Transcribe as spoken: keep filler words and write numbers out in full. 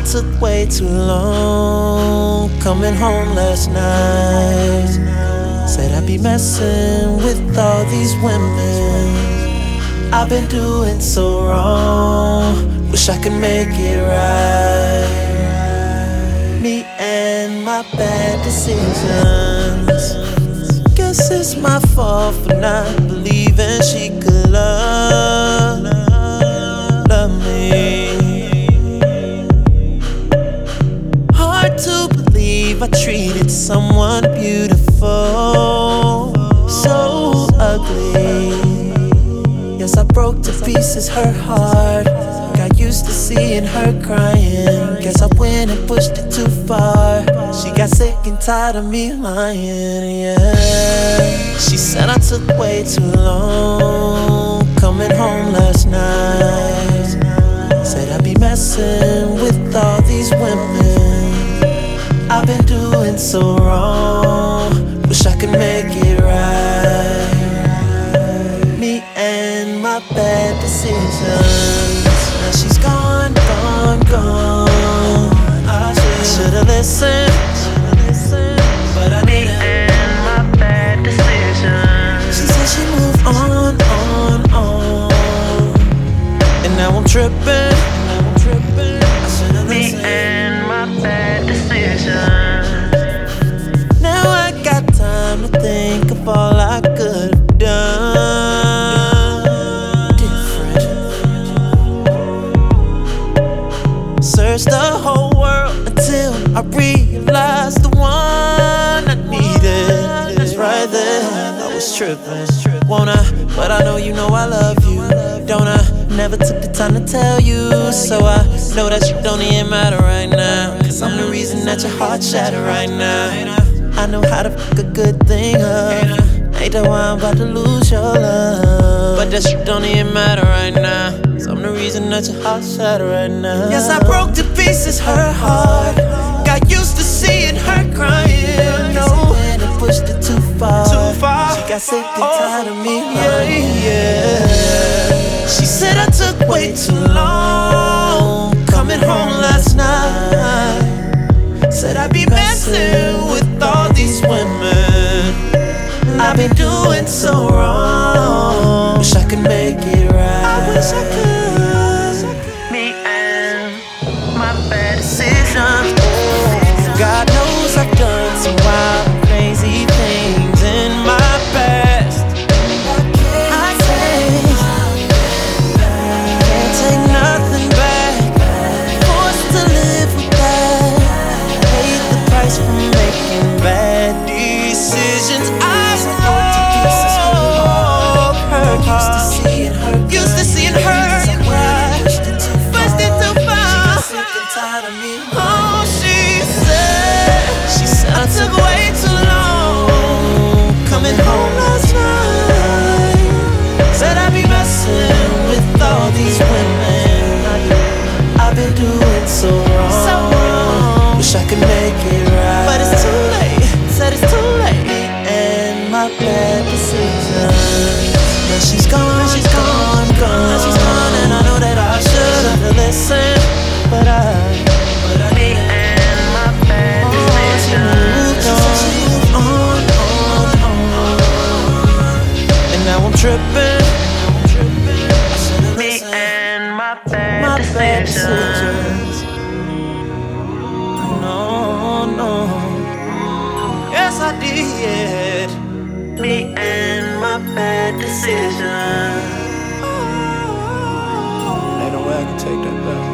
took way too long coming home last night. Said I'd be messing with all these women. I've been doing so wrong, wish I could make it right. Me and my bad decisions. Guess it's my fault for not believing she could love, love me. Hard to believe I treated someone beautiful so ugly. Yes, I broke to pieces her heart. Got used to seeing her crying. Guess I went and pushed it too far. She got sick and tired of me lying, yeah. She said I took way too long coming home last night. Said I'd be messing with all these women. I've been doing so wrong, wish I could make it right. Me and my bad decisions. Now she's gone, gone, gone. I should've listened, but I Me and my bad decisions. She said she moved on, on, on, and now I'm tripping. Me and my bad decisions. Now I got time to think of all I could've done different. Searched the whole world until I realized the one I needed is right there. I was tripping, won't I? But I know you know I love you, don't I? Never took the time to tell you, so I know that you don't even matter right now. Cause I'm the reason that your heart shattered right now. I know how to fuck a good thing up. Ain't that why I'm about to lose your love. But that shit don't even matter right now. So I'm the reason that your heart shattered right now. Yes, I broke to pieces her heart. Got used to seeing her crying. No, and I pushed it too far. Too far. She got sick and tired of me. Yeah, yeah. She said I took way too long coming home last night. Said I'd be messing with all these women. I've been doing so wrong, wish I could make it right. I wish I could. Me and my bad decisions. God knows I've done some wild, crazy things in my past. I can't, can't take nothing back. Forced to live with that. Paid the price for making bad decisions. I know her, used to seeing her, used to seeing her cry. Pushed it too far. She got sick and tired of me. Oh, she said, she said I took way too long coming home last night. Said I'd be messing with all these women. I've been doing so wrong, so wrong. Wish I could make it right, but it's too late. Said it's too late. Me and my bad decisions. Now she's gone, she's gone, gone. Now she's gone, and I know that I should've listened, but I, but I Me and my bad decisions. She said she moved on, on, on, and now I'm tripping. Me and my bad My bad decisions. decisions. No, no. Yes, I did. Me and my bad decisions. Ain't no way I can take that back.